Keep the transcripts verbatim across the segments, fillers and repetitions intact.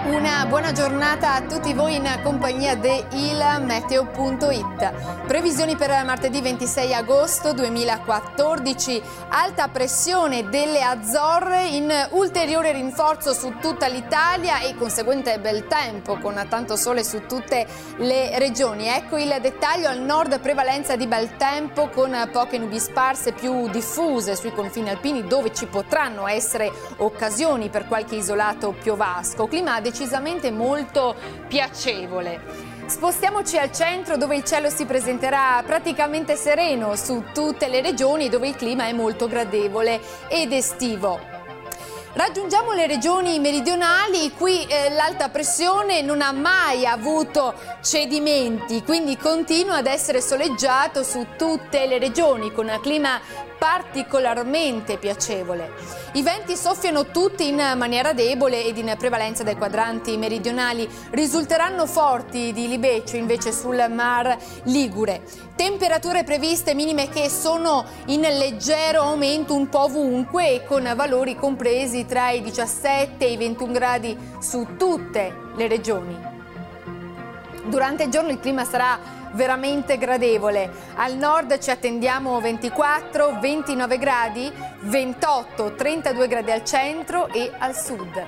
Una buona giornata a tutti voi in compagnia di il meteo punto it. Previsioni per martedì ventisei agosto duemilaquattordici. Alta pressione delle Azzorre in ulteriore rinforzo su tutta l'Italia e conseguente bel tempo con tanto sole su tutte le regioni. Ecco il dettaglio: al nord prevalenza di bel tempo con poche nubi sparse più diffuse sui confini alpini, dove ci potranno essere occasioni per qualche isolato piovasco. Clima decisamente molto piacevole. Spostiamoci al centro, dove il cielo si presenterà praticamente sereno su tutte le regioni, dove il clima è molto gradevole ed estivo. Raggiungiamo le regioni meridionali. Qui eh, l'alta pressione non ha mai avuto cedimenti, quindi continua ad essere soleggiato su tutte le regioni con un clima particolarmente piacevole. I venti soffiano tutti in maniera debole ed in prevalenza dai quadranti meridionali. Risulteranno forti di libeccio invece sul Mar Ligure. Temperature previste minime che sono in leggero aumento un po' ovunque e con valori compresi tra i diciassette e i ventuno gradi su tutte le regioni. Durante il giorno il clima sarà veramente gradevole. Al nord ci attendiamo ventiquattro ventinove gradi, ventotto trentadue gradi al centro e al sud.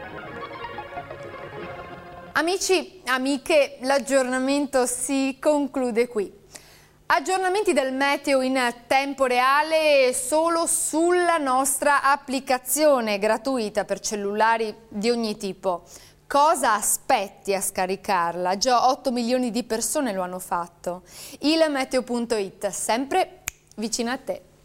Amici, amiche, l'aggiornamento si conclude qui. Aggiornamenti del meteo in tempo reale solo sulla nostra applicazione gratuita per cellulari di ogni tipo. Cosa aspetti a scaricarla? Già otto milioni di persone lo hanno fatto. il meteo punto it, sempre vicino a te.